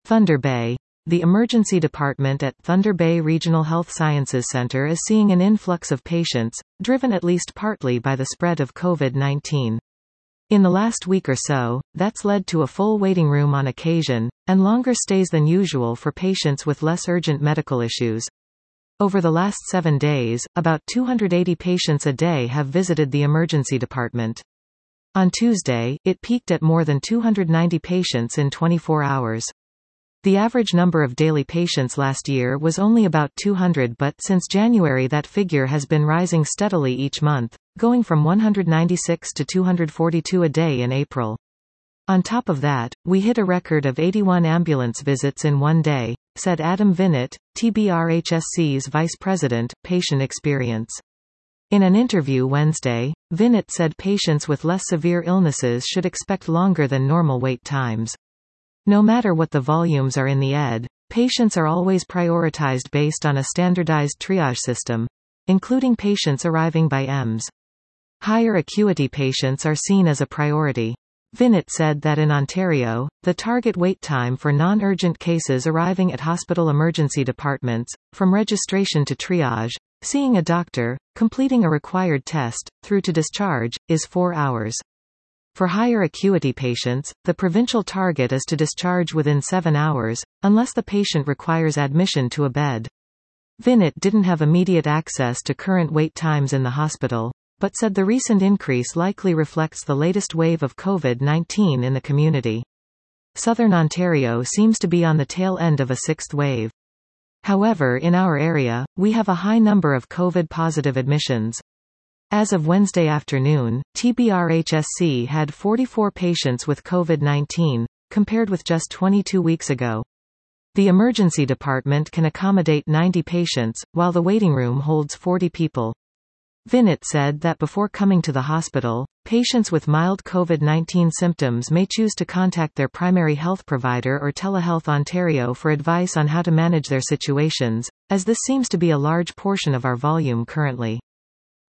Thunder Bay. The emergency department at Thunder Bay Regional Health Sciences Center is seeing an influx of patients, driven at least partly by the spread of COVID-19. In the last week or so, that's led to a full waiting room on occasion, and longer stays than usual for patients with less urgent medical issues. Over the last 7 days, about 280 patients a day have visited the emergency department. On Tuesday, it peaked at more than 290 patients in 24 hours. The average number of daily patients last year was only about 200, but since January that figure has been rising steadily each month, going from 196 to 242 a day in April. On top of that, we hit a record of 81 ambulance visits in one day, said Adam Vinnett, TBRHSC's Vice President, Patient Experience. In an interview Wednesday, Vinnett said patients with less severe illnesses should expect longer than normal wait times. No matter what the volumes are in the ED, patients are always prioritized based on a standardized triage system, including patients arriving by EMS. Higher acuity patients are seen as a priority. Vinnett said that in Ontario, the target wait time for non-urgent cases arriving at hospital emergency departments, from registration to triage, seeing a doctor, completing a required test, through to discharge, is 4 hours. For higher acuity patients, the provincial target is to discharge within 7 hours, unless the patient requires admission to a bed. Vinnett didn't have immediate access to current wait times in the hospital, but said the recent increase likely reflects the latest wave of COVID-19 in the community. Southern Ontario seems to be on the tail end of a 6th wave. However, in our area, we have a high number of COVID-positive admissions. As of Wednesday afternoon, TBRHSC had 44 patients with COVID-19, compared with just 22 weeks ago. The emergency department can accommodate 90 patients, while the waiting room holds 40 people. Vinnett said that before coming to the hospital, patients with mild COVID-19 symptoms may choose to contact their primary health provider or Telehealth Ontario for advice on how to manage their situations, as this seems to be a large portion of our volume currently.